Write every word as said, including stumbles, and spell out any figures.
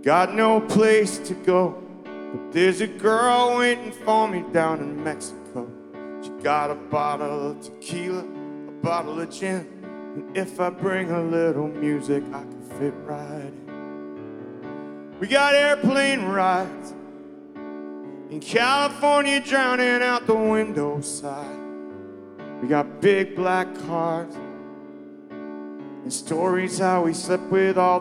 got no place to go, but there's a girl waiting for me down in Mexico. She got a bottle of tequila, a bottle of gin, and if I bring a little music, I can fit right in. We got airplane rides in California, drowning out the window side. We got big black cars and stories how we slept with all